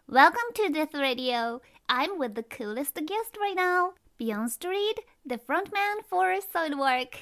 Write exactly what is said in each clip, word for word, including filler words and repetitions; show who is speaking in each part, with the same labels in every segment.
Speaker 1: Welcome to Death Radio. I'm with the coolest guest right now, Beyond Street, the frontman for Soilwork.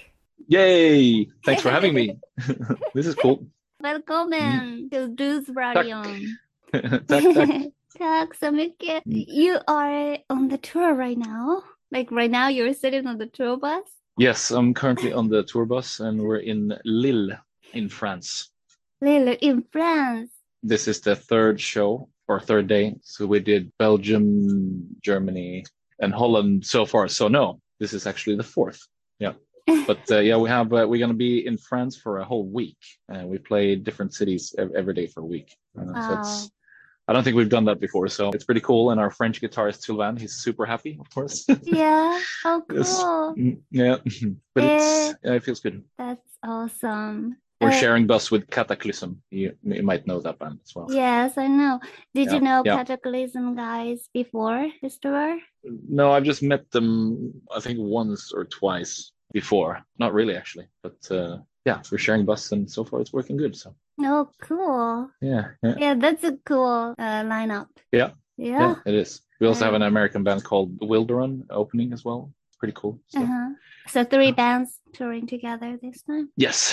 Speaker 2: Yay! Thanks for having me. This is cool. Mm.
Speaker 1: Välkommen till
Speaker 2: Tack.
Speaker 1: Dusradion.
Speaker 2: Tack, tack.
Speaker 1: Tack så mycket.
Speaker 2: Mm.
Speaker 1: You are on the tour right now. Like right now, you're sitting on the tour bus.
Speaker 2: Yes, I'm currently on the tour bus and we're in Lille in France.
Speaker 1: Lille in France.
Speaker 2: This is the third show or third day. So we did Belgium, Germany, and Holland so far. So no, this is actually the fourth. Yeah. But uh, yeah, we have uh, we're gonna be in France for a whole week, and we play different cities ev- every day for a week. Uh, so
Speaker 1: Wow.
Speaker 2: it's I don't think we've done that before, so it's pretty cool. And our French guitarist Sylvain, he's super happy, of course.
Speaker 1: Yeah. Oh,
Speaker 2: Yes.
Speaker 1: cool.
Speaker 2: Mm, yeah, but
Speaker 1: Eh,
Speaker 2: it's yeah, it feels good.
Speaker 1: That's awesome.
Speaker 2: We're
Speaker 1: Uh,
Speaker 2: sharing bus with Cataclysm. You, you might know that band as well.
Speaker 1: Yes, I know. Did you
Speaker 2: Yeah,
Speaker 1: know
Speaker 2: yeah.
Speaker 1: Cataclysm guys before this tour?
Speaker 2: No, I've just met them, I think once or twice before. Not really, actually, but uh, yeah, we're sharing bus, and so far it's working good. So
Speaker 1: Oh, cool.
Speaker 2: yeah, yeah,
Speaker 1: Yeah, that's a cool uh, lineup.
Speaker 2: yeah,
Speaker 1: Yeah.
Speaker 2: yeah. It is. We also have an
Speaker 1: Uh,
Speaker 2: American band called Wilderun opening as well. It's pretty cool. So
Speaker 1: uh-huh. So three bands touring together this time.
Speaker 2: yes,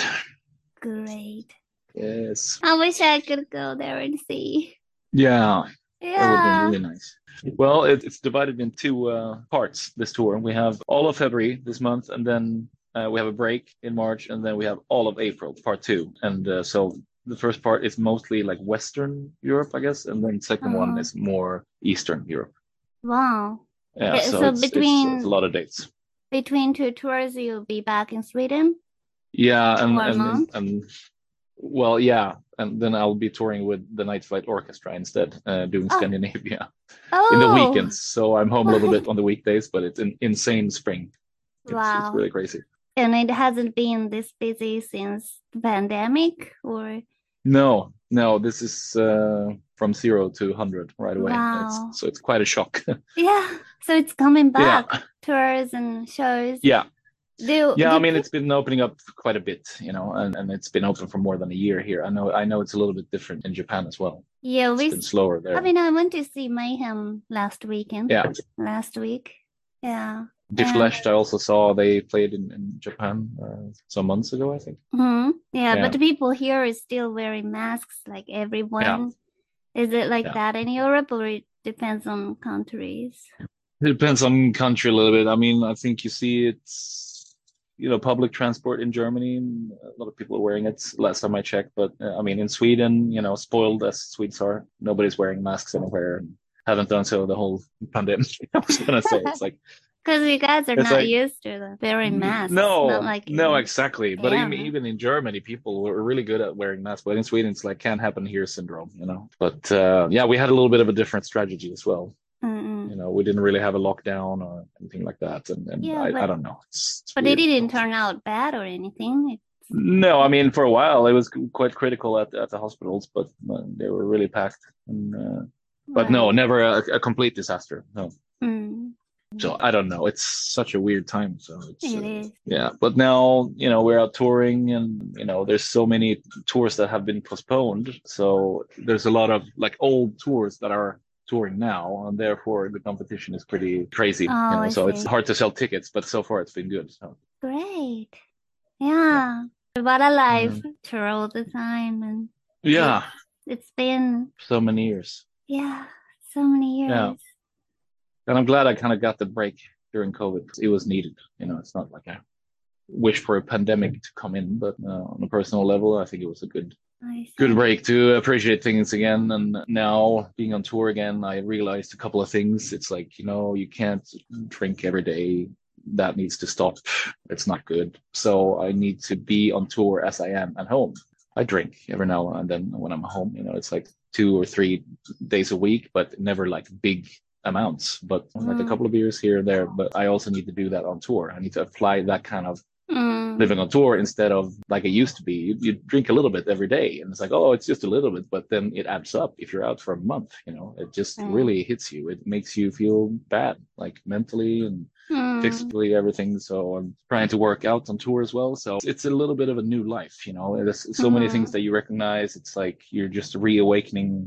Speaker 1: Great.
Speaker 2: yes,
Speaker 1: I wish I could go there and see.
Speaker 2: yeah. That would be
Speaker 1: Yeah.
Speaker 2: really nice. Well, it, it's divided in two uh, parts, this tour. We have all of February this month, and then uh, we have a break in March, and then we have all of April, part two. And uh, so the first part is mostly like Western Europe, I guess, and then second one
Speaker 1: Uh-huh.
Speaker 2: is more Eastern Europe.
Speaker 1: Wow.
Speaker 2: Yeah,
Speaker 1: Yeah,
Speaker 2: so
Speaker 1: so
Speaker 2: it's it's, it's a
Speaker 1: between
Speaker 2: lot of dates.
Speaker 1: between two tours, you'll be back in Sweden
Speaker 2: Yeah, and
Speaker 1: for a
Speaker 2: and
Speaker 1: month.
Speaker 2: and well, yeah, and then I'll be touring with the Night Flight Orchestra instead, uh, doing
Speaker 1: Oh,
Speaker 2: Scandinavia in the
Speaker 1: oh,
Speaker 2: weekends. So I'm home a little bit on the weekdays, but it's an insane spring. It's it's
Speaker 1: wow.
Speaker 2: really crazy.
Speaker 1: And it hasn't been this busy since the pandemic, or
Speaker 2: No, no, this is uh, from zero to one hundred right away. It's
Speaker 1: wow.
Speaker 2: so it's quite a shock.
Speaker 1: Yeah, so it's coming
Speaker 2: Yeah,
Speaker 1: back, tours and shows.
Speaker 2: yeah,
Speaker 1: Do
Speaker 2: yeah. I
Speaker 1: do
Speaker 2: mean,
Speaker 1: people?
Speaker 2: it's been opening up quite a bit, you know, and, and it's been open for more than a year here. I know, I know it's a little bit different in Japan as well.
Speaker 1: Yeah,
Speaker 2: It's
Speaker 1: we.
Speaker 2: been
Speaker 1: s-
Speaker 2: slower
Speaker 1: I
Speaker 2: there.
Speaker 1: mean, I went to see Mayhem last weekend,
Speaker 2: Yeah,
Speaker 1: last week. Yeah,
Speaker 2: Die
Speaker 1: and
Speaker 2: Flesh, I also saw they played in, in Japan uh, some months ago, I think.
Speaker 1: hmm yeah, but
Speaker 2: Yeah,
Speaker 1: the people here is still wearing masks, like
Speaker 2: yeah,
Speaker 1: everyone. Is it like
Speaker 2: yeah.
Speaker 1: that in Europe, or it depends on countries?
Speaker 2: It depends on country a little bit. I mean, I think you see it's, you know, public transport in Germany, a lot of people are wearing it last time I checked. But uh, I mean, in Sweden, you know, spoiled as Swedes are, nobody's wearing masks anywhere and haven't done so the whole pandemic. I was gonna say it's like
Speaker 1: Because you guys are
Speaker 2: it's
Speaker 1: not
Speaker 2: like
Speaker 1: used to the wearing
Speaker 2: n-
Speaker 1: masks, not
Speaker 2: no,
Speaker 1: like
Speaker 2: no,
Speaker 1: in
Speaker 2: exactly. But even
Speaker 1: yeah.
Speaker 2: even in Germany, people were really good at wearing masks. But in Sweden, it's like can't happen here syndrome, you know. But uh, yeah, we had a little bit of a different strategy as well.
Speaker 1: Mm-mm.
Speaker 2: You know, we didn't really have a lockdown or anything like that. And and
Speaker 1: Yeah,
Speaker 2: I, I
Speaker 1: but
Speaker 2: don't know. It's, it's
Speaker 1: but it
Speaker 2: weird.
Speaker 1: didn't turn out bad or anything. It's
Speaker 2: No, I mean, for a while it was quite critical at at the hospitals, but uh, they were really packed. And, uh, but no,
Speaker 1: right.
Speaker 2: never a, a complete disaster. No.
Speaker 1: Mm.
Speaker 2: So I don't know. It's such a weird time. So it's
Speaker 1: It
Speaker 2: uh,
Speaker 1: is.
Speaker 2: yeah. But now, you know, we're out touring, and you know, there's so many tours that have been postponed. So there's a lot of like old tours that are touring now, and therefore the competition is pretty crazy. You
Speaker 1: Oh,
Speaker 2: know,
Speaker 1: I
Speaker 2: so it's
Speaker 1: see.
Speaker 2: hard to sell tickets, but so far it's been good. So
Speaker 1: Great.
Speaker 2: yeah.
Speaker 1: Yeah. What a life
Speaker 2: Um,
Speaker 1: tour all the time, and it's
Speaker 2: yeah.
Speaker 1: it's been
Speaker 2: So many years.
Speaker 1: yeah, so many
Speaker 2: Yeah.
Speaker 1: years.
Speaker 2: And I'm glad I kind of got the break during COVID because it was needed. You know, it's not like I wish for a pandemic to come in, but uh, on a personal level, I think it was a good
Speaker 1: I
Speaker 2: good
Speaker 1: see.
Speaker 2: break to appreciate things again. And now being on tour again, I realized a couple of things. It's like, you know, you can't drink every day. That needs to stop. It's not good. So I need to be on tour as I am at home. I drink every now and then when I'm home. You know, it's like two or three days a week, but never like big amounts, but like a
Speaker 1: Mm.
Speaker 2: couple of beers here and there. But I also need to do that on tour. I need to apply that kind of
Speaker 1: Mm.
Speaker 2: living on tour instead of like it used to be. You, you drink a little bit every day, and it's like, oh, it's just a little bit, but then it adds up. If you're out for a month, you know, it just
Speaker 1: Right.
Speaker 2: really hits you. It makes you feel bad, like mentally and
Speaker 1: Mm.
Speaker 2: physically, everything. So I'm trying to work out on tour as well. So it's a little bit of a new life, you know. There's so many things
Speaker 1: Mm.
Speaker 2: that you recognize. It's like you're just reawakening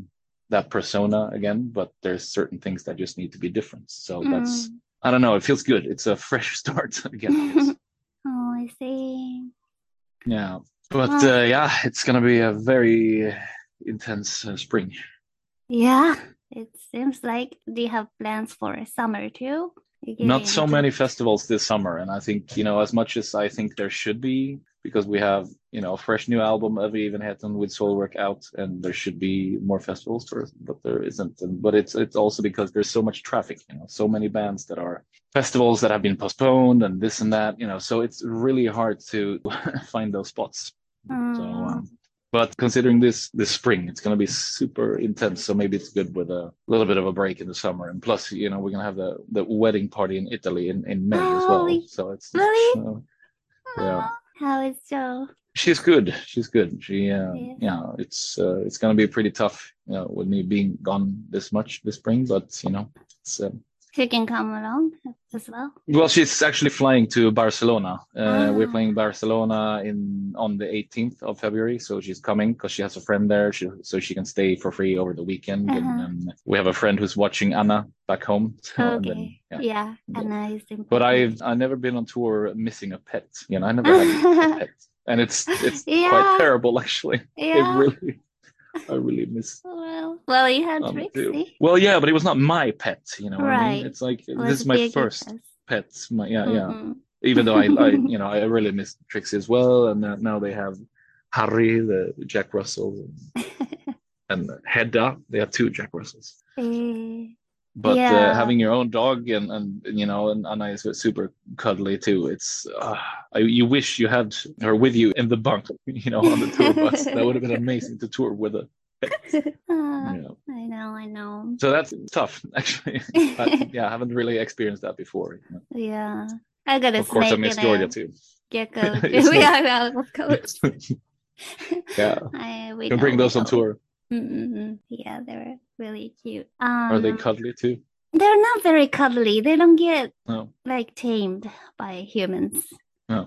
Speaker 2: that persona again, but there's certain things that just need to be different. So
Speaker 1: Mm.
Speaker 2: that's, I don't know, it feels good. It's a fresh start again, I guess.
Speaker 1: Oh, I see.
Speaker 2: Yeah. But
Speaker 1: Well,
Speaker 2: uh, yeah, it's gonna be a very intense uh, spring.
Speaker 1: yeah, it seems like do you have plans for summer too? You
Speaker 2: Not
Speaker 1: getting
Speaker 2: so many
Speaker 1: booked?
Speaker 2: festivals this summer, and I think, you know, as much as I think there should be, because we have, you know, a fresh new album of Evenheten with Soilwork out, and there should be more festivals for us, but there isn't. And but it's it's also because there's so much traffic, you know, so many bands that are festivals that have been postponed and this and that, you know, so it's really hard to find those spots. So
Speaker 1: Mm.
Speaker 2: um, but considering this this spring, it's going to be super intense. So maybe it's good with a little bit of a break in the summer. And plus, you know, we're going to have the the wedding party in Italy in, in May as
Speaker 1: Oh,
Speaker 2: well.
Speaker 1: re-
Speaker 2: So it's
Speaker 1: really?
Speaker 2: uh, yeah,
Speaker 1: Oh, how is Joe?
Speaker 2: she's good. She's good. She uh,
Speaker 1: Yes.
Speaker 2: yeah, it's uh, it's going to be pretty tough, you know, with me being gone this much this spring. But you know, it's uh,
Speaker 1: She can come along as well.
Speaker 2: well, she's actually flying to Barcelona. Uh, we're
Speaker 1: Ah,
Speaker 2: playing Barcelona in on the eighteenth of February, so she's coming because she has a friend there, she, so she can stay for free over the weekend. And,
Speaker 1: uh-huh.
Speaker 2: and we have a friend who's watching Anna back home. So and then
Speaker 1: Okay.
Speaker 2: yeah,
Speaker 1: Yeah,
Speaker 2: and then-
Speaker 1: Anna is
Speaker 2: but
Speaker 1: important.
Speaker 2: I've I've never been on tour missing a pet. You know, I never had a pet, and it's it's quite
Speaker 1: Yeah,
Speaker 2: terrible actually. It
Speaker 1: yeah.
Speaker 2: really, I really miss
Speaker 1: Well, well, you had
Speaker 2: Anna too.
Speaker 1: Trixie.
Speaker 2: Well, yeah, but it was not my pet. You know what I mean?
Speaker 1: Right.
Speaker 2: It's like
Speaker 1: It
Speaker 2: this
Speaker 1: was
Speaker 2: is my
Speaker 1: Birgit's.
Speaker 2: first pet. My yeah, yeah.
Speaker 1: Mm-hmm.
Speaker 2: Even though I, I, you know, I really miss Trixie as well, and uh, now they have Harry, the Jack Russell, and Hedda. They have two Jack Russells.
Speaker 1: Eh,
Speaker 2: But uh,
Speaker 1: yeah.
Speaker 2: having your own dog and and you know, and Anna is super cuddly too. It's uh, I, you wish you had her with you in the bunk, you know, on the tour bus. That would have been amazing to tour with her.
Speaker 1: Ah,
Speaker 2: You know.
Speaker 1: I know, I know.
Speaker 2: So that's tough, actually. I, yeah, I haven't really experienced that before. You know.
Speaker 1: Yeah. I got a
Speaker 2: Of course, I
Speaker 1: snake
Speaker 2: miss
Speaker 1: and
Speaker 2: Georgia
Speaker 1: a
Speaker 2: too.
Speaker 1: gecko.
Speaker 2: It's
Speaker 1: We
Speaker 2: like,
Speaker 1: are out of course.
Speaker 2: yeah,
Speaker 1: I, we
Speaker 2: can
Speaker 1: know,
Speaker 2: bring
Speaker 1: we
Speaker 2: those on
Speaker 1: know.
Speaker 2: tour.
Speaker 1: Mm-mm. Yeah, they're really cute.
Speaker 2: Are they
Speaker 1: Um,
Speaker 2: cuddly too?
Speaker 1: they're not very cuddly. They don't get
Speaker 2: No,
Speaker 1: like tamed by humans.
Speaker 2: no,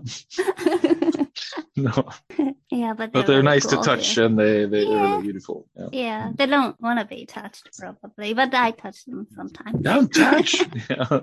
Speaker 2: no.
Speaker 1: Yeah, but
Speaker 2: But
Speaker 1: they're
Speaker 2: they're
Speaker 1: really
Speaker 2: nice to
Speaker 1: cool
Speaker 2: touch,
Speaker 1: too.
Speaker 2: and they they- they're
Speaker 1: Yeah.
Speaker 2: really beautiful. Yeah.
Speaker 1: Yeah, they don't want to be touched probably, but I touch them sometimes.
Speaker 2: Don't touch. Yeah.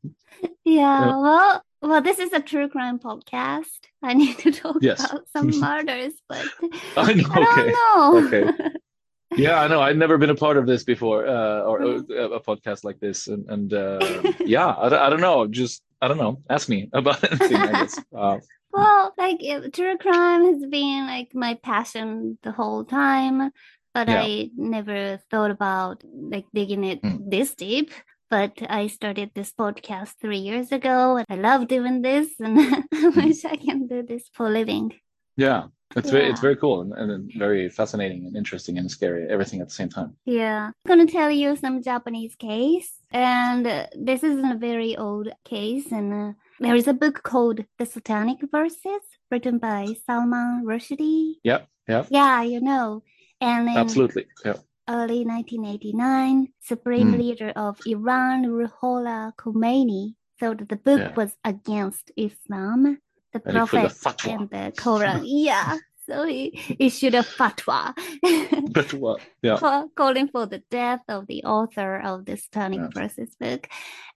Speaker 1: Yeah,
Speaker 2: Yeah.
Speaker 1: well, well, this is a true crime podcast. I need to talk
Speaker 2: Yes.
Speaker 1: about some murders, but
Speaker 2: I know.
Speaker 1: I
Speaker 2: Okay.
Speaker 1: don't know.
Speaker 2: Okay. Yeah, I know. I've never been a part of this before, uh, or
Speaker 1: Uh-huh.
Speaker 2: uh, a podcast like this, and and uh, yeah, I, don't- I don't know. Just I don't know. Ask me about anything, I guess. Uh,
Speaker 1: Well, like it- true crime has been like my passion the whole time, but
Speaker 2: Yeah.
Speaker 1: I never thought about like digging it
Speaker 2: Mm.
Speaker 1: this deep. But I started this podcast three years ago, and I love doing this, and I wish I can do this for a living.
Speaker 2: yeah, it's very it's
Speaker 1: Yeah.
Speaker 2: very cool and, and very fascinating and interesting and scary, everything at the same time.
Speaker 1: Yeah, I'm gonna tell you some Japanese case, and uh, this is a very old case, and uh, there is a book called The Satanic Verses, written by Salman Rushdie.
Speaker 2: Yeah, yeah,
Speaker 1: Yeah, you know, and in
Speaker 2: absolutely. Yeah.
Speaker 1: early nineteen eighty-nine, Supreme
Speaker 2: Mm.
Speaker 1: Leader of Iran, Ruhollah Khomeini, thought the book
Speaker 2: Yeah.
Speaker 1: was against Islam, the
Speaker 2: And he put the
Speaker 1: Prophet,
Speaker 2: fatwa.
Speaker 1: and the Quran. Yeah, so he issued a fatwa.
Speaker 2: But what? Yeah.
Speaker 1: For calling for the death of the author of the Satanic
Speaker 2: Yeah.
Speaker 1: Verses book.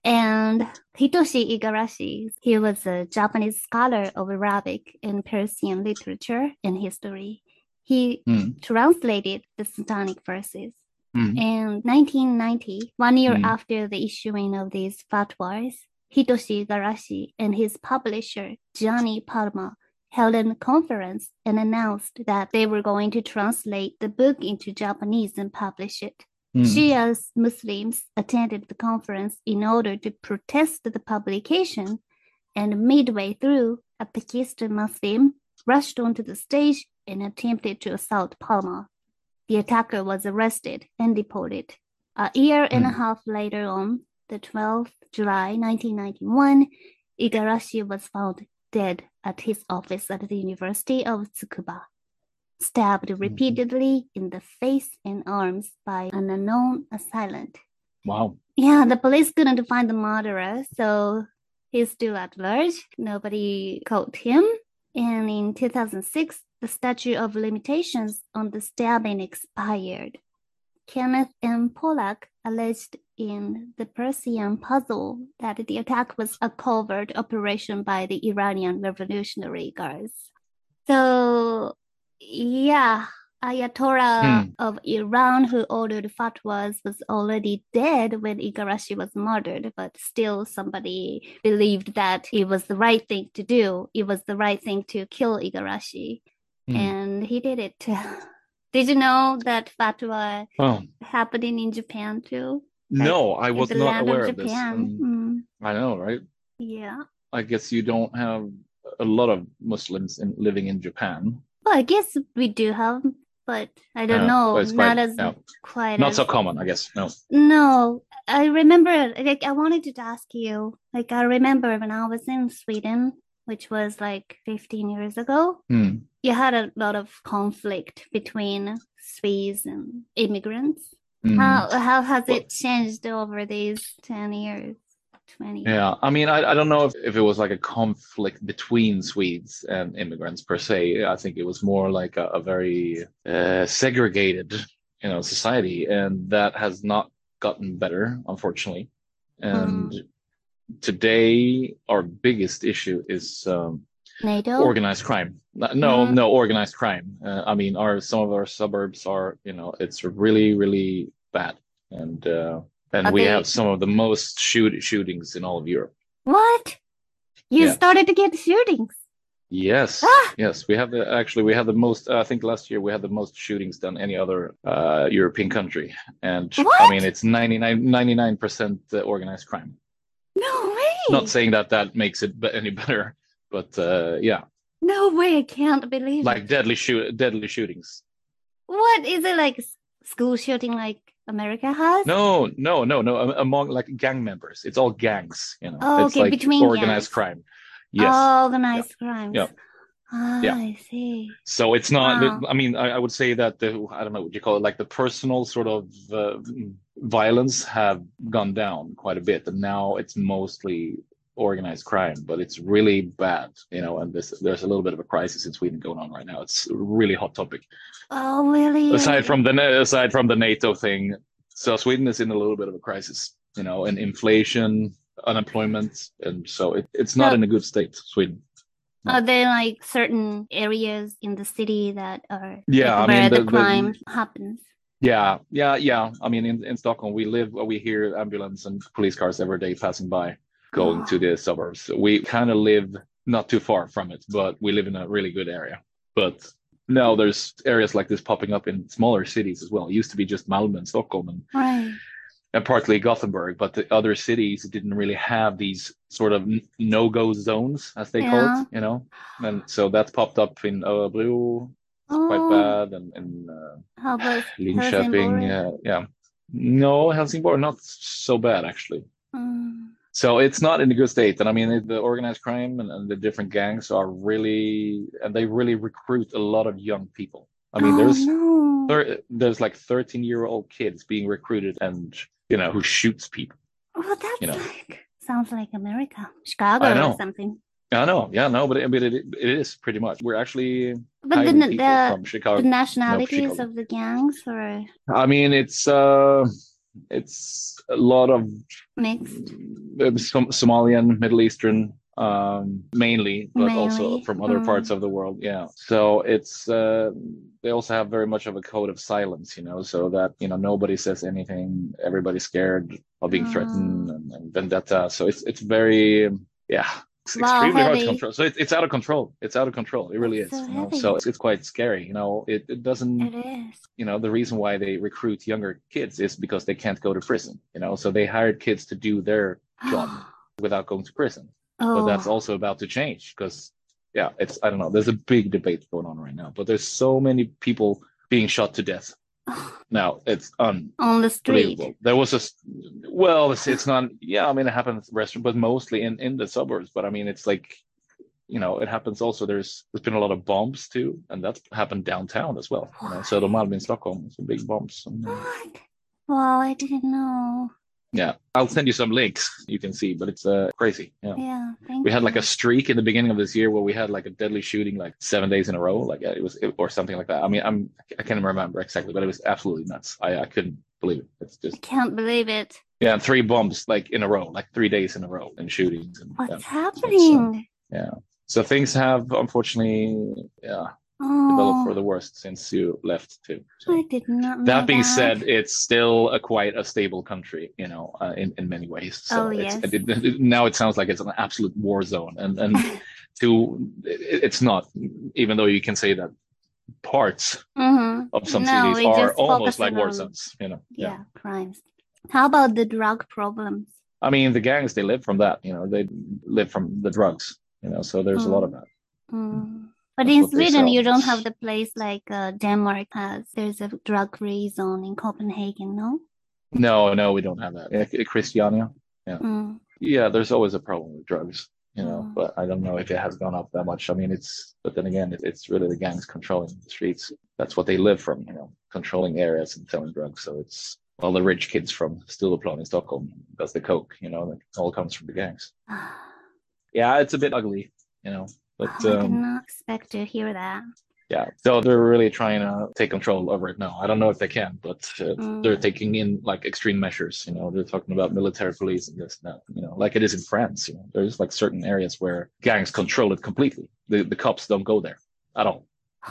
Speaker 1: And Hitoshi Igarashi, he was a Japanese scholar of Arabic and Persian literature and history. He
Speaker 2: Mm.
Speaker 1: translated the Satanic Verses.
Speaker 2: Mm.
Speaker 1: In nineteen ninety, one year
Speaker 2: Mm.
Speaker 1: after the issuing of these fatwas, Hitoshi Igarashi and his publisher, Gianni Palma, held a conference and announced that they were going to translate the book into Japanese and publish it.
Speaker 2: Mm.
Speaker 1: Shias Muslims attended the conference in order to protest the publication, and midway through, a Pakistan Muslim rushed onto the stage and attempted to assault Palma. The attacker was arrested and deported. A year and a
Speaker 2: Mm.
Speaker 1: half later on, the twelfth of July nineteen ninety-one, Igarashi was found dead at his office at the University of Tsukuba, stabbed repeatedly in the face and arms by an unknown assailant.
Speaker 2: Wow.
Speaker 1: Yeah, the police couldn't find the murderer, so he's still at large. Nobody caught him. And in two thousand six, the statute of limitations on the stabbing expired. Kenneth M. Pollack alleged in The Persian Puzzle that the attack was a covert operation by the Iranian Revolutionary Guards. So, yeah, Ayatollah
Speaker 2: Hmm.
Speaker 1: of Iran who ordered fatwas was already dead when Igarashi was murdered, but still somebody believed that it was the right thing to do. It was the right thing to kill Igarashi,
Speaker 2: Hmm.
Speaker 1: and he did it. Did you know that fatwa
Speaker 2: Oh,
Speaker 1: happening in Japan too?
Speaker 2: no, I
Speaker 1: In
Speaker 2: was
Speaker 1: the
Speaker 2: not
Speaker 1: land of
Speaker 2: aware of this.
Speaker 1: Japan.
Speaker 2: And
Speaker 1: Mm,
Speaker 2: I know, right?
Speaker 1: yeah.
Speaker 2: I guess you don't have a lot of Muslims in, living in Japan.
Speaker 1: Well, I guess we do have, but I don't
Speaker 2: Uh,
Speaker 1: know.
Speaker 2: it's quite,
Speaker 1: Not as
Speaker 2: yeah,
Speaker 1: quite
Speaker 2: not so
Speaker 1: as.
Speaker 2: common, I guess. No.
Speaker 1: No, I remember. Like, I wanted to ask you. Like, I remember when I was in Sweden, which was like fifteen years ago.
Speaker 2: Hmm.
Speaker 1: You had a lot of conflict between Swedes and immigrants.
Speaker 2: Hmm.
Speaker 1: How how has
Speaker 2: Well,
Speaker 1: it changed over these ten years, twenty?
Speaker 2: yeah, I mean, I, I don't know if, if it was like a conflict between Swedes and immigrants per se. I think it was more like a, a very uh, segregated, you know, society, and that has not gotten better, unfortunately. And
Speaker 1: Mm,
Speaker 2: today, our biggest issue is um,
Speaker 1: NATO?
Speaker 2: organized crime. No,
Speaker 1: Mm,
Speaker 2: no, organized crime. Uh, I mean, our some of our suburbs are, you know, it's really, really bad, and uh, and
Speaker 1: are
Speaker 2: we have
Speaker 1: they
Speaker 2: some of the most shoot shootings in all of Europe.
Speaker 1: what? You
Speaker 2: Yes,
Speaker 1: started to get shootings.
Speaker 2: yes,
Speaker 1: Ah,
Speaker 2: yes. We have the actually we have the most. Uh, I think last year we had the most shootings than any other uh, European country, and I mean
Speaker 1: what?
Speaker 2: it's ninety-nine ninety-nine percent uh, organized crime.
Speaker 1: No
Speaker 2: Not
Speaker 1: way.
Speaker 2: saying that that makes it be- any better, but uh, yeah,
Speaker 1: No way. I can't believe
Speaker 2: like
Speaker 1: it.
Speaker 2: deadly shoot deadly shootings.
Speaker 1: What is it like school shooting like America has?
Speaker 2: No, no, no, no. a- Among like gang members, it's all gangs. You know,
Speaker 1: Oh,
Speaker 2: it's
Speaker 1: okay,
Speaker 2: like
Speaker 1: between
Speaker 2: organized
Speaker 1: gangs.
Speaker 2: crime. Yes, yeah,
Speaker 1: Organized
Speaker 2: yeah,
Speaker 1: crimes. Ah,
Speaker 2: yeah.
Speaker 1: I see.
Speaker 2: So it's not.
Speaker 1: Wow.
Speaker 2: I mean, I, I would say that the I don't know what you call it, like the personal sort of uh, violence have gone down quite a bit, and now it's mostly organized crime. But it's really bad, you know. And this, there's a little bit of a crisis in Sweden going on right now. It's a really hot topic.
Speaker 1: Oh, really?
Speaker 2: Aside
Speaker 1: I,
Speaker 2: from the aside from the NATO thing, so Sweden is in a little bit of a crisis, you know, and inflation, unemployment, and so it, it's not
Speaker 1: so
Speaker 2: in a good state, Sweden.
Speaker 1: are
Speaker 2: No.
Speaker 1: there like certain areas in the city that are like
Speaker 2: Yeah, I mean
Speaker 1: where the
Speaker 2: the
Speaker 1: crime
Speaker 2: the
Speaker 1: happens?
Speaker 2: yeah, yeah, yeah. I mean in, in Stockholm we live we hear ambulance and police cars every day passing by going to
Speaker 1: Oh,
Speaker 2: the suburbs. We kind of live not too far from it, but we live in a really good area. But now there's areas like this popping up in smaller cities as well. It used to be just Malmö and Stockholm, and
Speaker 1: right.
Speaker 2: and partly Gothenburg, but the other cities didn't really have these sort of no-go zones, as they call it,
Speaker 1: Yeah.
Speaker 2: you know. And so that popped up in Örebro, it's quite
Speaker 1: Oh,
Speaker 2: bad, and in uh,
Speaker 1: how about
Speaker 2: Linköping,
Speaker 1: Helsingborg?
Speaker 2: uh, yeah. No, Helsingborg, not so bad actually.
Speaker 1: Mm.
Speaker 2: So it's not in a good state. And I mean, the organized crime and, and the different gangs are really, and they really recruit a lot of young people. I mean,
Speaker 1: Oh
Speaker 2: there's
Speaker 1: no.
Speaker 2: there, there's like thirteen year old kids being recruited and, you know, who shoots people,
Speaker 1: Oh,
Speaker 2: you
Speaker 1: that's
Speaker 2: know.
Speaker 1: like sounds like America,
Speaker 2: I
Speaker 1: Chicago or
Speaker 2: know.
Speaker 1: something.
Speaker 2: I know. Yeah, no, but it, but it, it is pretty much. We're actually
Speaker 1: But the
Speaker 2: hiring people
Speaker 1: the
Speaker 2: from
Speaker 1: the
Speaker 2: Chicago. No,
Speaker 1: nationalities
Speaker 2: Chicago.
Speaker 1: of the gangs are
Speaker 2: I mean, it's uh, it's a lot of
Speaker 1: mixed
Speaker 2: uh, Som Somalian, Middle Eastern, um, mainly, but also
Speaker 1: mainly.
Speaker 2: from other parts
Speaker 1: Mm.
Speaker 2: of the world. Yeah. So it's uh, they also have very much of a code of silence, you know, so that you know nobody says anything, everybody's scared of being threatened
Speaker 1: Oh,
Speaker 2: and, and vendetta. So it's it's very yeah. It's
Speaker 1: wow,
Speaker 2: extremely hard to
Speaker 1: heavy.
Speaker 2: control. So it, it's out of control. It's out of control. It really
Speaker 1: That's
Speaker 2: is,
Speaker 1: so
Speaker 2: you know. So
Speaker 1: heavy.
Speaker 2: it's, it's quite scary, you know. It it doesn't
Speaker 1: It is.
Speaker 2: you know the reason why they recruit younger kids is because they can't go to prison, you know, so they hired kids to do their job without going to prison, but that's
Speaker 1: Oh,
Speaker 2: also about to change because yeah, it's I don't know, there's a big debate going on right now, but there's so many people being shot to death now, it's
Speaker 1: on the street.
Speaker 2: unbelievable. There was a well it's, it's not, yeah, I mean it happens at restaurant but mostly in in the suburbs, but I mean it's like you know, it happens also. There's there's been a lot of bombs too, and that's happened downtown as well. You know,
Speaker 1: What?
Speaker 2: Södermalm in Stockholm, some big bombs. And, uh,
Speaker 1: What? Wow, I didn't know.
Speaker 2: Yeah, I'll send you some links you can see, but it's uh, crazy. Yeah.
Speaker 1: Yeah, thank
Speaker 2: We had like a
Speaker 1: you.
Speaker 2: streak in the beginning of this year where we had like a deadly shooting like seven days in a row, like uh, it was it, or something like that. I mean, I'm I can't remember exactly, but it was absolutely nuts. I I couldn't believe it. It's
Speaker 1: I
Speaker 2: just
Speaker 1: can't believe it.
Speaker 2: yeah, three bombs like in a row, like three days in a row, and shootings and yeah,
Speaker 1: What's
Speaker 2: it's um
Speaker 1: happening?
Speaker 2: yeah. So things have unfortunately yeah developed for
Speaker 1: Oh,
Speaker 2: the worst since you left too.
Speaker 1: I
Speaker 2: So
Speaker 1: did not know
Speaker 2: that being
Speaker 1: that.
Speaker 2: said, it's still a quite a stable country, you know, uh, in in many ways.
Speaker 1: Oh,
Speaker 2: So it's
Speaker 1: yes.
Speaker 2: it, it, now it sounds like it's an absolute war zone, and and to it, it's not, even though you can say that parts
Speaker 1: Mm-hmm.
Speaker 2: of some
Speaker 1: No,
Speaker 2: cities
Speaker 1: we
Speaker 2: are
Speaker 1: just
Speaker 2: almost like
Speaker 1: focusing
Speaker 2: war
Speaker 1: on,
Speaker 2: zones, you know. Yeah,
Speaker 1: yeah, crimes. How about the drug problems?
Speaker 2: I mean the gangs they live from that, you know, they live from the drugs, you know. So there's a lot of
Speaker 1: Mm,
Speaker 2: that.
Speaker 1: mm. But
Speaker 2: That's
Speaker 1: in
Speaker 2: what they
Speaker 1: Sweden,
Speaker 2: sell.
Speaker 1: you don't have the place like uh, Denmark has. There's a drug-free zone in Copenhagen, no?
Speaker 2: No, no, we don't have that. Yeah, Christiania. Yeah.
Speaker 1: Mm,
Speaker 2: Yeah, there's always a problem with drugs, you know,
Speaker 1: mm.
Speaker 2: but I don't know if it has gone up that much. I mean, it's, but then again, it, it's really the gangs controlling the streets. That's what they live from, you know, controlling areas and selling drugs. So it's all the rich kids from Stureplan in Stockholm. That's the coke, you know, it all comes from the gangs. Yeah, it's a bit ugly, you know, but
Speaker 1: Oh, I did
Speaker 2: um,
Speaker 1: not expect to hear that.
Speaker 2: yeah, so they're really trying to take control over it now. I don't know if they can, but uh, they're
Speaker 1: Mm,
Speaker 2: taking in like extreme measures. You know, they're talking about military police and this and that. You know, like it is in France. You know, there's like certain areas where gangs control it completely. The the cops don't go there at all.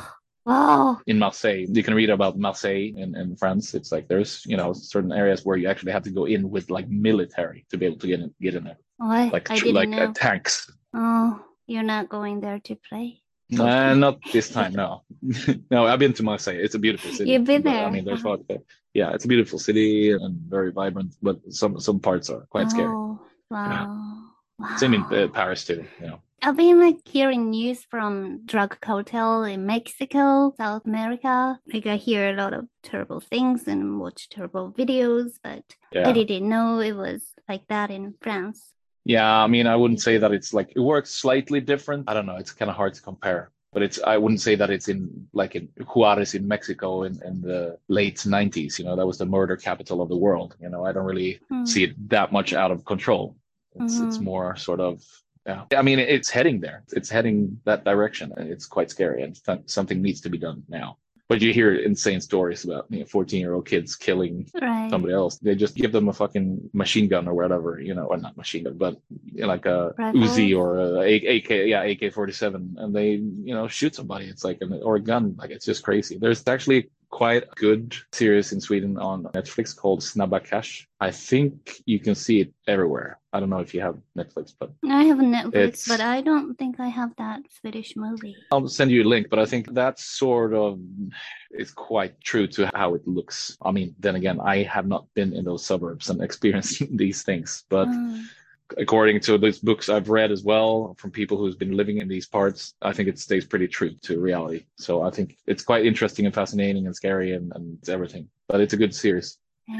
Speaker 1: oh,
Speaker 2: In Marseille, you can read about Marseille in, in France. It's like there's you know certain areas where you actually have to go in with like military to be able to get in get in there,
Speaker 1: what?
Speaker 2: like
Speaker 1: I didn't
Speaker 2: like uh,
Speaker 1: know.
Speaker 2: tanks.
Speaker 1: Oh, you're not going there to play.
Speaker 2: Uh,
Speaker 1: Okay.
Speaker 2: not this time, no. No, I've been to Marseille. It's a beautiful city,
Speaker 1: You've been
Speaker 2: but I
Speaker 1: there.
Speaker 2: mean, there's
Speaker 1: Uh,
Speaker 2: what, yeah, it's a beautiful city and very vibrant, but some some parts are quite scary.
Speaker 1: oh,
Speaker 2: Yeah.
Speaker 1: wow.
Speaker 2: Same in uh,
Speaker 1: Wow.
Speaker 2: Paris too, you know.
Speaker 1: I've been like hearing news from drug cartel in Mexico, South America. Like I hear a lot of terrible things and watch terrible videos, but I
Speaker 2: Yeah.
Speaker 1: didn't know it was like that in France.
Speaker 2: Yeah, I mean, I wouldn't say
Speaker 1: Crazy.
Speaker 2: that it's like it works slightly different. I don't know, it's kind of hard to compare. But it's I wouldn't say that it's in like in Juarez in Mexico in, in the late nineties, you know, that was the murder capital of the world. You know, I don't really see
Speaker 1: Mm,
Speaker 2: it that much out of control. It's it's
Speaker 1: mm-hmm.
Speaker 2: more sort of yeah. I mean, it's heading there. It's heading that direction, and it's quite scary. And th- something needs to be done now. But you hear insane stories about you know fourteen year old kids killing
Speaker 1: Right.
Speaker 2: somebody else. They just give them a fucking machine gun or whatever, you know, or not machine gun, but you know, like a Uzi
Speaker 1: Rifles.
Speaker 2: or a A K, yeah, A K forty-seven, and they, you know, shoot somebody. It's like an or a gun, like it's just crazy. There's actually quite a good series in Sweden on Netflix called Snabba Cash. I think you can see it everywhere. I don't know if you have Netflix, but
Speaker 1: I have a Netflix, but
Speaker 2: it's
Speaker 1: I don't think I have that Swedish movie.
Speaker 2: I'll send you a link, but I think that sort of is quite true to how it looks. I mean, then again, I have not been in those suburbs and experienced these things, but
Speaker 1: Mm,
Speaker 2: according to those books I've read as well from people who's been living in these parts, I think it stays pretty true to reality. So I think it's quite interesting and fascinating and scary and, and everything. But it's a good series.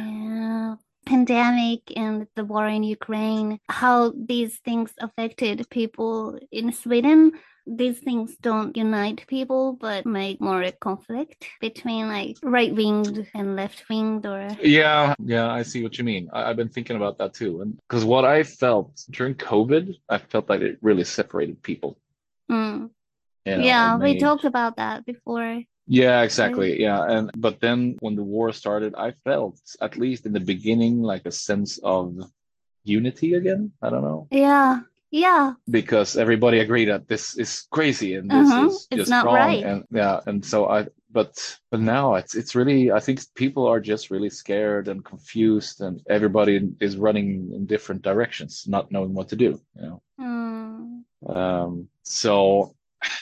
Speaker 1: uh, pandemic and the war in Ukraine, how these things affected people in Sweden. These things don't unite people, but make more conflict between like right winged and left winged or
Speaker 2: Yeah, yeah, I see what you mean. I, I've been thinking about that too. And because what I felt during COVID, I felt like it really separated people.
Speaker 1: mm.
Speaker 2: You know, it
Speaker 1: Yeah, we
Speaker 2: made
Speaker 1: talked about that before.
Speaker 2: yeah,
Speaker 1: Right?
Speaker 2: exactly. Yeah. And but then when the war started, I felt, at least in the beginning, like a sense of unity again. I don't know.
Speaker 1: Yeah, yeah.
Speaker 2: Because everybody agreed that this is crazy and this
Speaker 1: Uh-huh.
Speaker 2: is
Speaker 1: It's
Speaker 2: just
Speaker 1: not
Speaker 2: wrong.
Speaker 1: right.
Speaker 2: And yeah, and so I but but now it's it's really I think people are just really scared and confused and everybody is running in different directions, not knowing what to do, you know.
Speaker 1: Mm.
Speaker 2: Um, so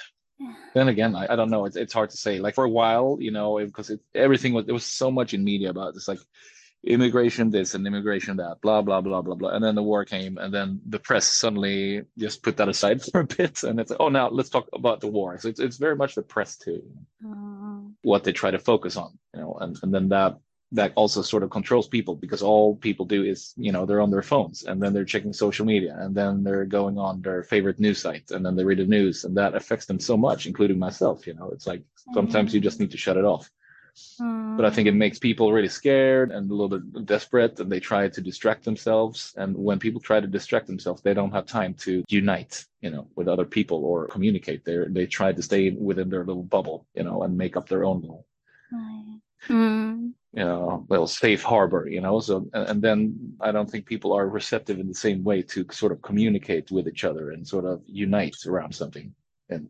Speaker 2: then again, I, I don't know. It's it's hard to say. Like for a while, you know, because it, everything was there was so much in media about this, like immigration this and immigration that, blah blah blah blah blah. And then the war came, and then the press suddenly just put that aside for a bit, and it's oh now let's talk about the war. So it's it's very much the press too,
Speaker 1: Mm.
Speaker 2: what they try to focus on, you know, and and then that that also sort of controls people because all people do is you know they're on their phones and then they're checking social media and then they're going on their favorite news site and then they read the news and that affects them so much including myself you know it's like sometimes you just
Speaker 1: Mm.
Speaker 2: need to shut it off But I think it
Speaker 1: Mm,
Speaker 2: makes people really scared and a little bit desperate, and they try to distract themselves. And when people try to distract themselves, they don't have time to unite, you know, with other people or communicate. They they try to stay within their little bubble, you know, and make up their own little,
Speaker 1: right. Mm,
Speaker 2: you know, little safe harbor, you know. So and, and then I don't think people are receptive in the same way to sort of communicate with each other and sort of unite around something. And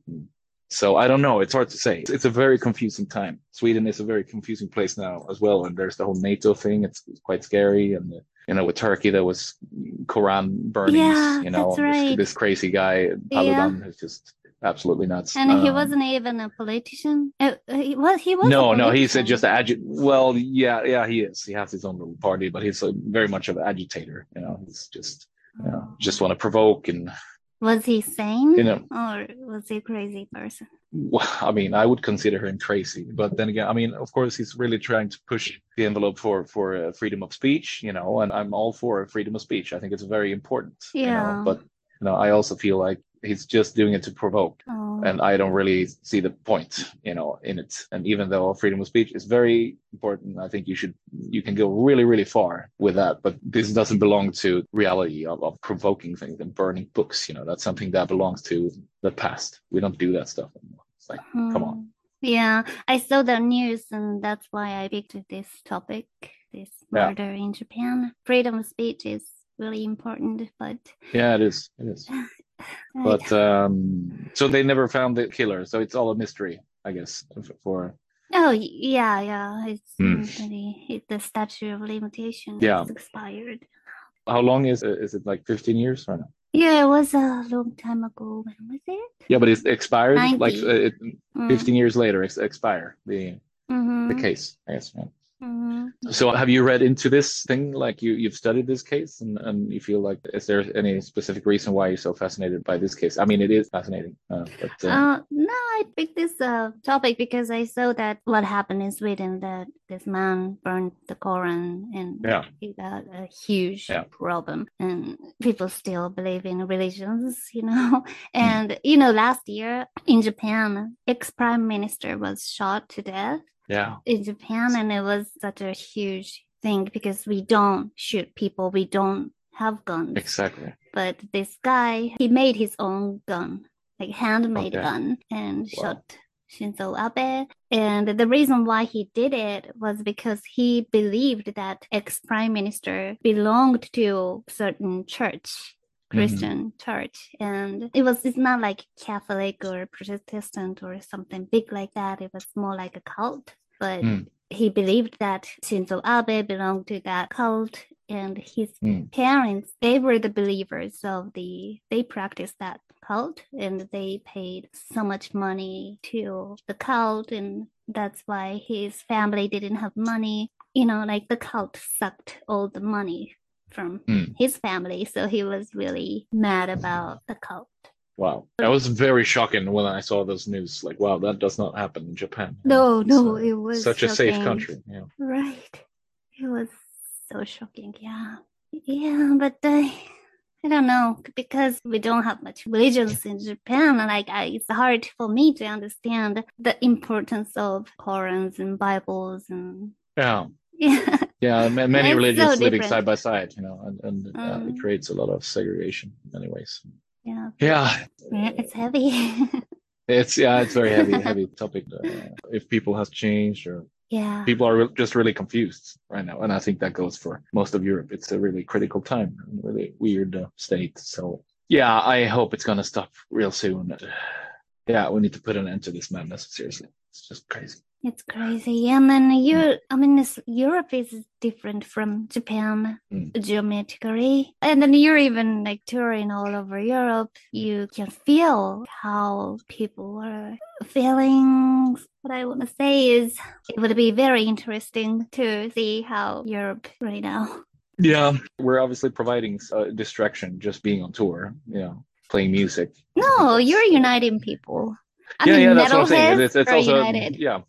Speaker 2: so I don't know. It's hard to say. It's, it's a very confusing time. Sweden is a very confusing place now as well. And there's the whole NATO thing. It's, it's quite scary. And you know, with Turkey, there was Quran burnings.
Speaker 1: yeah,
Speaker 2: You
Speaker 1: that's
Speaker 2: know, this
Speaker 1: right.
Speaker 2: this crazy guy
Speaker 1: Yeah.
Speaker 2: Paludan is just absolutely nuts.
Speaker 1: And he
Speaker 2: Um,
Speaker 1: wasn't even a politician. Uh, he was he was a
Speaker 2: no, no, he's a, just
Speaker 1: politician.
Speaker 2: an agi- Well, yeah, yeah, he is. He has his own little party, but he's a, very much of an agitator. You know, he's just, you know, just
Speaker 1: Oh.
Speaker 2: want to provoke and
Speaker 1: Was he sane
Speaker 2: you know.
Speaker 1: or was he a crazy person?
Speaker 2: Well, I mean, I would consider him crazy, but then again, I mean, of course, he's really trying to push the envelope for for uh, freedom of speech, you know, and I'm all for freedom of speech. I think it's very important, you know,
Speaker 1: Yeah.
Speaker 2: but you know, I also feel like he's just doing it to provoke,
Speaker 1: Oh.
Speaker 2: and I don't really see the point, you know, in it. And even though freedom of speech is very important, I think you should you can go really, really far with that. But this doesn't belong to reality of, of provoking things and burning books, you know, that's something that belongs to the past. We don't do that stuff anymore. It's like, come on.
Speaker 1: Hmm. Yeah, I saw the news and that's why I picked this topic, this
Speaker 2: Yeah.
Speaker 1: murder in Japan. Freedom of speech is really important, but
Speaker 2: Yeah, it is. It is.
Speaker 1: right.
Speaker 2: But um, so they never found the killer. So it's all a mystery, I guess, f- for
Speaker 1: Oh, y- yeah, yeah. It's
Speaker 2: Hmm.
Speaker 1: mm, the it, the statute of limitation
Speaker 2: Yeah.
Speaker 1: is expired.
Speaker 2: How long is it? Is it like fifteen years or no?
Speaker 1: Yeah, it was a long time ago. When was it?
Speaker 2: Yeah, but it's expired like uh,
Speaker 1: ninety.
Speaker 2: it,
Speaker 1: Mm.
Speaker 2: fifteen years later, it's expire the the
Speaker 1: Mm-hmm.
Speaker 2: case, I guess. Yeah.
Speaker 1: Mm-hmm.
Speaker 2: So have you read into this thing? Like you you've studied this case, and and you feel like is there any specific reason why you're so fascinated by this case? I mean, it is fascinating, uh, but uh,
Speaker 1: Uh, no, I picked this uh, topic because I saw that what happened in Sweden, that this man burned the Koran and
Speaker 2: yeah,
Speaker 1: it got a huge
Speaker 2: yeah,
Speaker 1: problem. And people still believe in religions, you know.
Speaker 2: mm,
Speaker 1: And, you know, last year in Japan, ex-prime minister was shot to death
Speaker 2: yeah,
Speaker 1: in Japan. And it was such a huge thing because we don't shoot people, we don't have guns.
Speaker 2: exactly.
Speaker 1: But this guy, he made his own gun, like handmade
Speaker 2: Okay,
Speaker 1: gun, and
Speaker 2: wow,
Speaker 1: shot Shinzo Abe. And the reason why he did it was because he believed that ex-prime minister belonged to certain church,
Speaker 2: hmm,
Speaker 1: Christian church. And it was it's not like Catholic or Protestant or something big like that. It was more like a cult. But
Speaker 2: mm,
Speaker 1: he believed that Shinzo Abe belonged to that cult, and his
Speaker 2: mm,
Speaker 1: parents, they were the believers of the, they practiced that cult and they paid so much money to the cult. And that's why his family didn't have money. You know, like the cult sucked all the money from
Speaker 2: mm.
Speaker 1: his family. So he was really mad about the cult.
Speaker 2: Wow, that was very shocking when I saw those news. Like, wow, that does not happen in Japan. You know,
Speaker 1: No,
Speaker 2: it's
Speaker 1: no,
Speaker 2: uh,
Speaker 1: it was
Speaker 2: such a safe
Speaker 1: shocking.
Speaker 2: country. Yeah,
Speaker 1: Right. It was so shocking. Yeah. Yeah, but uh, I don't know because we don't have much religions in Japan. Like, I, it's hard for me to understand the importance of Qurans and Bibles and
Speaker 2: yeah,
Speaker 1: yeah,
Speaker 2: yeah. ma- Many
Speaker 1: it's so
Speaker 2: religions living
Speaker 1: different.
Speaker 2: side by side, you know, and and uh, it
Speaker 1: Um,
Speaker 2: creates a lot of segregation. Anyways,
Speaker 1: yeah,
Speaker 2: yeah,
Speaker 1: yeah, it's heavy.
Speaker 2: it's yeah, it's very heavy, heavy topic. Uh, if people has changed or
Speaker 1: Yeah,
Speaker 2: people are re- just really confused right now, and I think that goes for most of Europe. It's a really critical time, a really weird uh, state. So yeah, I hope it's gonna stop real soon. Yeah, we need to put an end to this madness. Seriously, it's just crazy.
Speaker 1: it's crazy. And then
Speaker 2: Mm,
Speaker 1: you, I mean, this, Europe is different from Japan
Speaker 2: mm.
Speaker 1: geometrically. And then you're even like touring all over Europe. You can feel how people are feeling. What I want to say is it would be very interesting to see how Europe right now.
Speaker 2: Yeah, we're obviously providing uh, distraction just being on tour. You know, playing music. I think
Speaker 1: No, you're
Speaker 2: that's uh,
Speaker 1: uniting people. I
Speaker 2: yeah,
Speaker 1: mean,
Speaker 2: yeah. That's what I'm saying.
Speaker 1: metalheads
Speaker 2: It's it's
Speaker 1: are
Speaker 2: also
Speaker 1: united.
Speaker 2: yeah.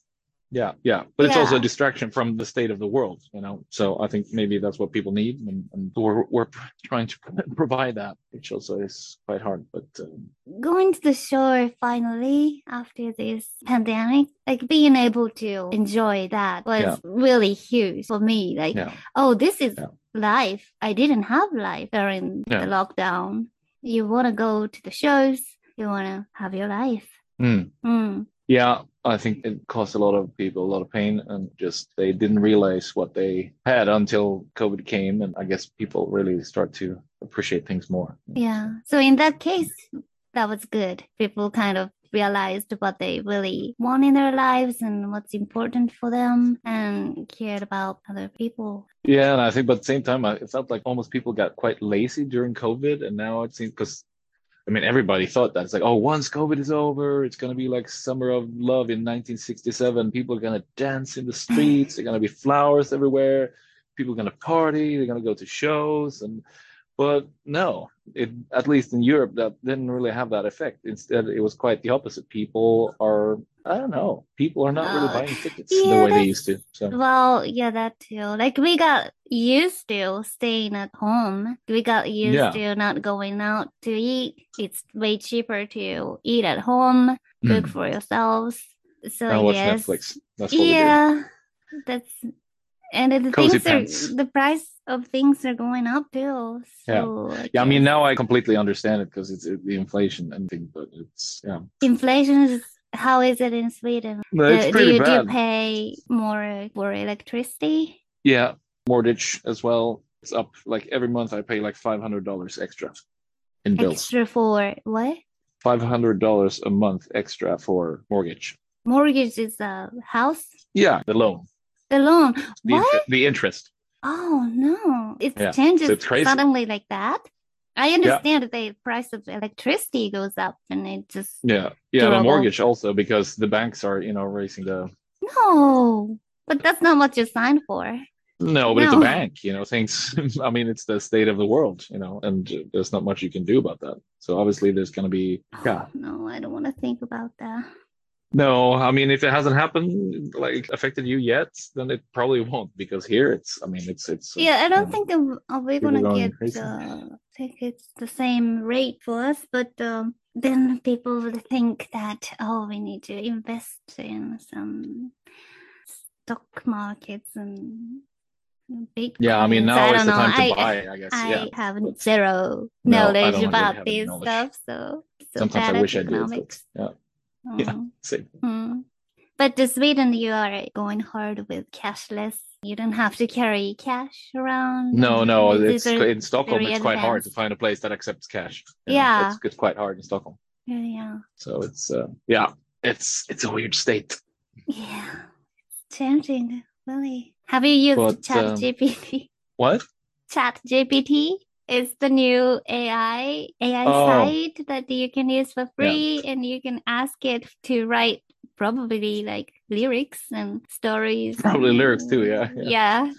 Speaker 2: Yeah, yeah, but it's also a
Speaker 1: Yeah.
Speaker 2: distraction from the state of the world, you know. So I think maybe that's what people need, and, and we're we're trying to provide that, which also is quite hard. But um,
Speaker 1: Going to the shore finally after this pandemic, like being able to enjoy that
Speaker 2: yeah,
Speaker 1: was really huge for me. Like,
Speaker 2: yeah,
Speaker 1: oh, this is
Speaker 2: yeah,
Speaker 1: life. I didn't have life during the
Speaker 2: yeah.
Speaker 1: lockdown. You want to go to the shows, you want to have your life.
Speaker 2: Mm.
Speaker 1: Mm,
Speaker 2: Yeah, I think it caused a lot of people a lot of pain, and just they didn't realize what they had until COVID came, and I guess people really start to appreciate things more.
Speaker 1: yeah.
Speaker 2: So,
Speaker 1: So in that case, that was good. People kind of realized what they really want in their lives and what's important for them and cared about other people.
Speaker 2: yeah, and I think, but at the same time, I, it felt like almost people got quite lazy during COVID, and now it seems because I mean, everybody thought that. It's like, oh, once COVID is over, it's going to be like Summer of Love in nineteen sixty-seven. People are going to dance in the streets. They're going to be flowers everywhere. People are going to party. They're going to go to shows. And but no, it at least in Europe that didn't really have that effect. Instead, it was quite the opposite. People are, I don't know, people are not really
Speaker 1: Uh,
Speaker 2: buying tickets the
Speaker 1: yeah,
Speaker 2: way they used
Speaker 1: that's
Speaker 2: to. So
Speaker 1: well, yeah, that too. Like we got used to staying at home. We got used
Speaker 2: yeah,
Speaker 1: to not going out to eat. It's way cheaper to eat at home, cook
Speaker 2: mm.
Speaker 1: for yourselves. So
Speaker 2: I watch
Speaker 1: yes,
Speaker 2: Netflix. That's what we did.
Speaker 1: yeah, that's and the
Speaker 2: Cozy
Speaker 1: things are
Speaker 2: pants.
Speaker 1: the price of things are going up too.
Speaker 2: Yeah.
Speaker 1: So I
Speaker 2: Yeah, I mean,
Speaker 1: guess
Speaker 2: now I completely understand it because it's it, the inflation and thing, but it's, yeah.
Speaker 1: inflation is how is it in Sweden?
Speaker 2: No, it's
Speaker 1: Uh, do
Speaker 2: pretty
Speaker 1: you do you
Speaker 2: bad.
Speaker 1: pay more for electricity?
Speaker 2: Yeah. Mortgage as well. It's up like every month I pay like five hundred dollars extra in bills.
Speaker 1: Extra for what?
Speaker 2: five hundred dollars a month extra for mortgage.
Speaker 1: Mortgage is a house?
Speaker 2: Yeah, the loan,
Speaker 1: The loan.
Speaker 2: the inter
Speaker 1: What?
Speaker 2: the interest.
Speaker 1: Oh no. It
Speaker 2: Yeah. So
Speaker 1: changes
Speaker 2: it's crazy.
Speaker 1: suddenly like that. I
Speaker 2: Yeah.
Speaker 1: understand that the price of electricity goes up and it's just
Speaker 2: Yeah. Yeah, but
Speaker 1: durable.
Speaker 2: mortgage also because the banks are, you know, raising the
Speaker 1: No, but that's not what you signed for.
Speaker 2: no, but it's a
Speaker 1: No.
Speaker 2: bank, you know, things. I mean, it's the state of the world, you know, and there's not much you can do about that. So obviously there's going to be,
Speaker 1: Oh,
Speaker 2: yeah.
Speaker 1: no, I don't want to think about that.
Speaker 2: No, I mean, if it hasn't happened, like affected you yet, then it probably won't because here it's, I mean, it's, it's, uh,
Speaker 1: Yeah, I
Speaker 2: you
Speaker 1: don't
Speaker 2: know,
Speaker 1: think um, uh, we're
Speaker 2: people
Speaker 1: gonna
Speaker 2: going
Speaker 1: get
Speaker 2: crazy.
Speaker 1: uh think it's the same rate for us, but um, then people will think that oh, we need to invest in some stock markets and
Speaker 2: Yeah, I mean,
Speaker 1: bitcoins. I
Speaker 2: now is
Speaker 1: don't
Speaker 2: the
Speaker 1: know.
Speaker 2: time to
Speaker 1: I
Speaker 2: buy, I guess. Yeah,
Speaker 1: I have
Speaker 2: but
Speaker 1: zero
Speaker 2: no, I
Speaker 1: knowledge
Speaker 2: don't really
Speaker 1: about
Speaker 2: have any
Speaker 1: this
Speaker 2: knowledge.
Speaker 1: stuff, so so
Speaker 2: Sometimes I
Speaker 1: bad at
Speaker 2: wish I did, but
Speaker 1: economics.
Speaker 2: yeah, yeah,
Speaker 1: Mm.
Speaker 2: same.
Speaker 1: Mm. But the Sweden, you are going hard with cashless. You don't have to carry cash around,
Speaker 2: No,
Speaker 1: and
Speaker 2: no,
Speaker 1: these
Speaker 2: it's
Speaker 1: are
Speaker 2: in Stockholm.
Speaker 1: very
Speaker 2: It's quite hard to
Speaker 1: advanced.
Speaker 2: find a place that accepts cash. You know,
Speaker 1: Yeah,
Speaker 2: it's it's quite hard in Stockholm.
Speaker 1: yeah, yeah.
Speaker 2: So it's uh, yeah, it's it's a weird state.
Speaker 1: Yeah. It's changing, really. Have you used
Speaker 2: But
Speaker 1: Chat
Speaker 2: um,
Speaker 1: G P T?
Speaker 2: what?
Speaker 1: Chat G P T is the new A I A I
Speaker 2: Oh,
Speaker 1: site that you can use for
Speaker 2: yeah,
Speaker 1: free, and you can ask it to write probably like lyrics and stories
Speaker 2: probably lyrics too.
Speaker 1: and
Speaker 2: Yeah, yeah,
Speaker 1: yeah.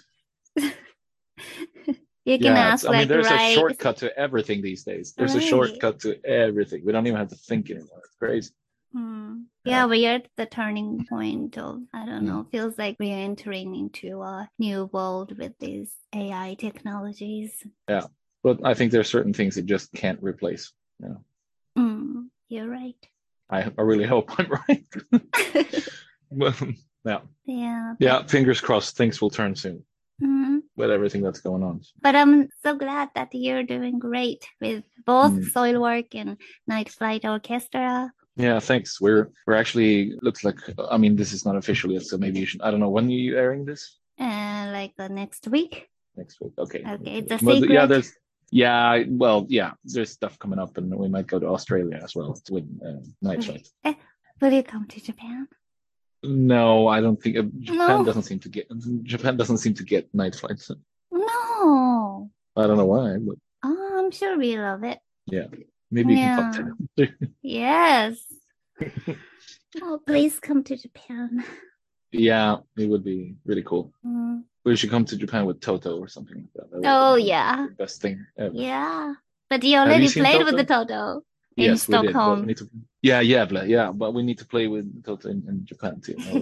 Speaker 1: You can
Speaker 2: yeah. It's.
Speaker 1: ask
Speaker 2: I mean,
Speaker 1: like
Speaker 2: there's a
Speaker 1: right,
Speaker 2: shortcut to everything these days. There's a
Speaker 1: right.
Speaker 2: shortcut to everything. We don't even have to think anymore. It's crazy.
Speaker 1: Hmm.
Speaker 2: Yeah.
Speaker 1: Yeah, we are at the turning point of, I don't
Speaker 2: Mm.
Speaker 1: know, feels like we are entering into a new world with these A I technologies.
Speaker 2: Yeah. But I think there's certain things it just can't replace. You know,
Speaker 1: Mm, you're right.
Speaker 2: I, I really hope I'm right. But, yeah.
Speaker 1: Yeah, but
Speaker 2: Yeah. Fingers crossed things will turn soon
Speaker 1: mm,
Speaker 2: with everything that's going on.
Speaker 1: but I'm so glad that you're doing great with both
Speaker 2: Mm.
Speaker 1: Soilwork and Night Flight Orchestra.
Speaker 2: Yeah, thanks. We're we're actually looks like I mean this is not official yet, so maybe you should I don't know when are you airing this?
Speaker 1: And like uh, next week.
Speaker 2: Next week. Okay.
Speaker 1: Okay, it's a
Speaker 2: But yeah,
Speaker 1: secret.
Speaker 2: there's yeah, well, yeah, there's stuff coming up and we might go to Australia as well with uh, Night Flight.
Speaker 1: Eh, will you come to Japan?
Speaker 2: No, I don't think uh, Japan
Speaker 1: No,
Speaker 2: doesn't seem to get Japan doesn't seem to get night flights.
Speaker 1: no.
Speaker 2: I don't know why, but
Speaker 1: Oh, I'm sure we love it.
Speaker 2: yeah, maybe you can
Speaker 1: Yeah.
Speaker 2: contact them.
Speaker 1: Yes. Oh, please come to Japan.
Speaker 2: Yeah, it would be really cool.
Speaker 1: Mm.
Speaker 2: We should come to Japan with Toto or something like that. That would
Speaker 1: Oh,
Speaker 2: be
Speaker 1: yeah.
Speaker 2: the best thing ever.
Speaker 1: Yeah. But you
Speaker 2: Have you
Speaker 1: already
Speaker 2: seen
Speaker 1: played with the
Speaker 2: Toto?
Speaker 1: Toto in
Speaker 2: Yes, we did, but we
Speaker 1: Stockholm.
Speaker 2: need to. Yeah, yeah, Vla, yeah, but we need to play with Toto in, in Japan too. That would,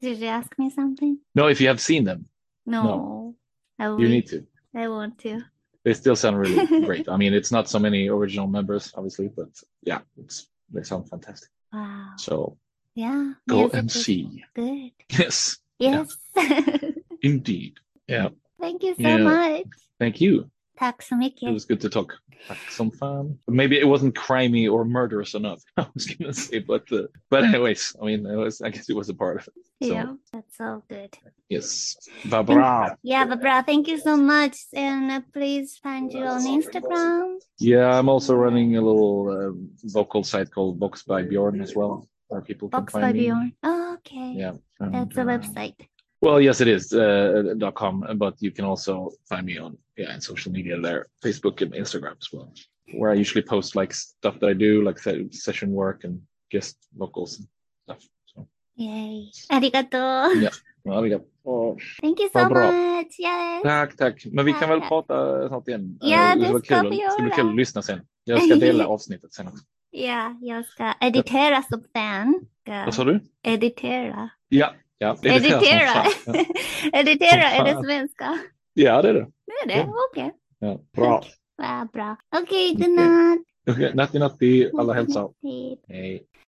Speaker 1: Did you ask me something?
Speaker 2: No, if you have seen them,
Speaker 1: No.
Speaker 2: No.
Speaker 1: I
Speaker 2: you
Speaker 1: will.
Speaker 2: need to.
Speaker 1: I want to.
Speaker 2: They still sound really great. I mean, it's not so many original members, obviously, but yeah, it's they sound fantastic.
Speaker 1: Wow.
Speaker 2: So
Speaker 1: Yeah.
Speaker 2: go
Speaker 1: music
Speaker 2: and
Speaker 1: is
Speaker 2: see.
Speaker 1: Good.
Speaker 2: Yes. Yeah,
Speaker 1: Yes.
Speaker 2: indeed. Yeah.
Speaker 1: Thank you so
Speaker 2: Yeah.
Speaker 1: much.
Speaker 2: Thank you.
Speaker 1: Tack så
Speaker 2: It
Speaker 1: mycket.
Speaker 2: was good to talk. Tack som fan. Maybe it wasn't crimey or murderous enough, I was gonna say, but uh, but anyways, I mean, it was, I guess it was a part of it. So
Speaker 1: Yeah. That's all good.
Speaker 2: yes. Vad bra.
Speaker 1: Yeah, but bra, thank you so much. And uh, please find you on Instagram.
Speaker 2: Yeah, I'm also running a little uh, vocal site called Box by Bjorn as well, where people can
Speaker 1: Box
Speaker 2: find
Speaker 1: by
Speaker 2: me.
Speaker 1: Bjorn. Oh, okay.
Speaker 2: Yeah. and,
Speaker 1: That's a
Speaker 2: uh,
Speaker 1: website.
Speaker 2: Well, yes, it is uh, dot com, but you can also find me on yeah, social media there, Facebook and Instagram as well, where I usually post like stuff that I do, like se- session work and guest vocals and stuff. So
Speaker 1: Yay. ありがとう。
Speaker 2: ja, ja, det är gott. Åh,
Speaker 1: Thank you so
Speaker 2: Vad bra.
Speaker 1: much. Yes.
Speaker 2: tack, tack. Men vi kan
Speaker 1: Tack,
Speaker 2: väl
Speaker 1: tack.
Speaker 2: prata snart igen.
Speaker 1: Ja,
Speaker 2: Eh,
Speaker 1: det
Speaker 2: var
Speaker 1: ska
Speaker 2: kul,
Speaker 1: vi
Speaker 2: Det ska bli
Speaker 1: göra.
Speaker 2: kul att lyssna sen. Jag ska dela avsnittet sen också.
Speaker 1: Ja, jag ska editera som fan. Ska
Speaker 2: Vad sa du?
Speaker 1: editera.
Speaker 2: Ja, ja. Editera som
Speaker 1: Editera.
Speaker 2: fan. Ja.
Speaker 1: editera,
Speaker 2: Som
Speaker 1: är det
Speaker 2: fan.
Speaker 1: svenska?
Speaker 2: Ja, det är det.
Speaker 1: Det är det? Okej.
Speaker 2: Ja, bra.
Speaker 1: Vad bra. Okej,
Speaker 2: Okej.
Speaker 1: godnatt.
Speaker 2: Okej, natti natti. Alla hälsa.
Speaker 1: Hej.
Speaker 2: Hej.